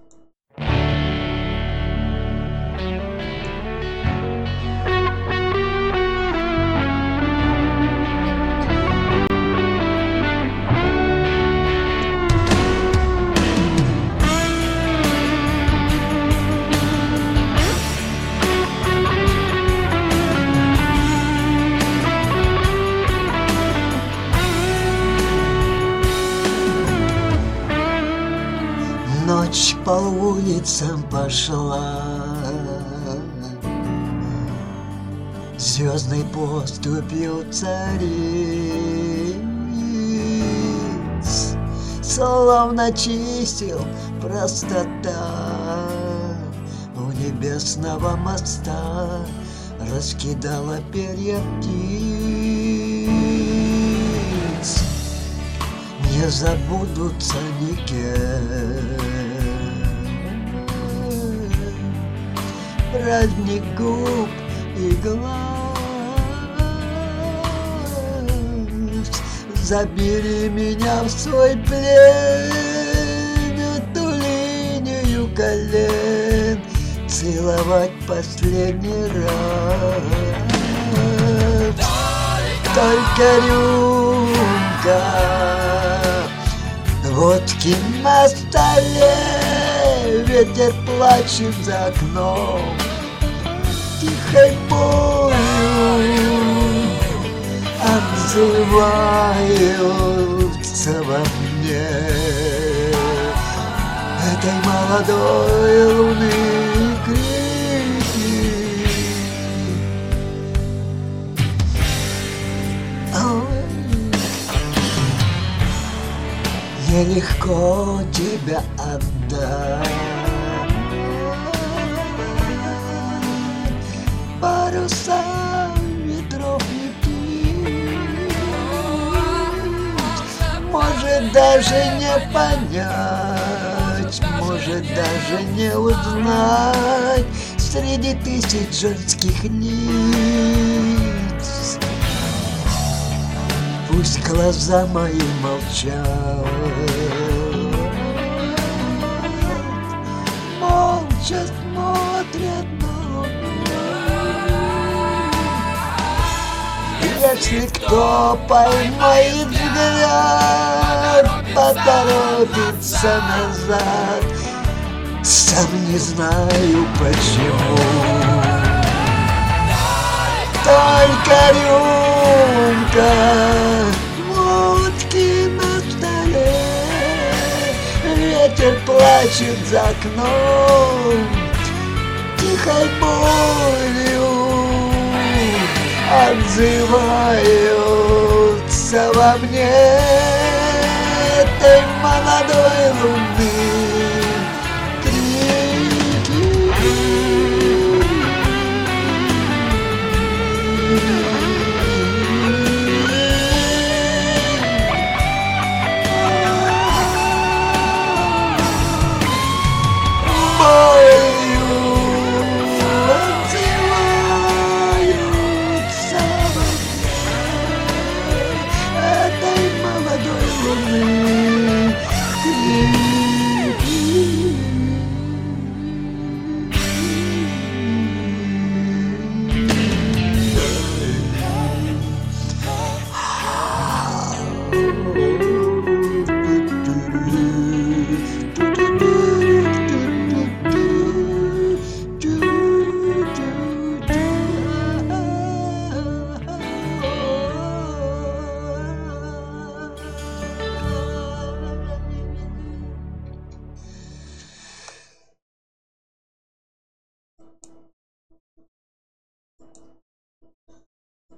Ночь по улицам пошла, звездной поступью цариц, словно чисел простота у небесного моста раскидала перья птиц. Не забудутся никем праздник губ и глаз. Забери меня в свой плен, эту линию колен целовать последний раз. Только рюмка водки на столе, ветер плачет за окном тихой болью, отзываются во мне этой молодой луны крики. Нелегко тебя отдать, паруса ветров не птиц. Может даже не понять, может даже не узнать среди тысяч женских лиц. Пусть глаза мои молчат, молча смотрят на луну. Если кто поймает взгляд, поторопится назад, сам не знаю почему. Только рюмка водки на столе, ветер плачет за окном тихой болью, отзываются во мне этой молодой луны крики.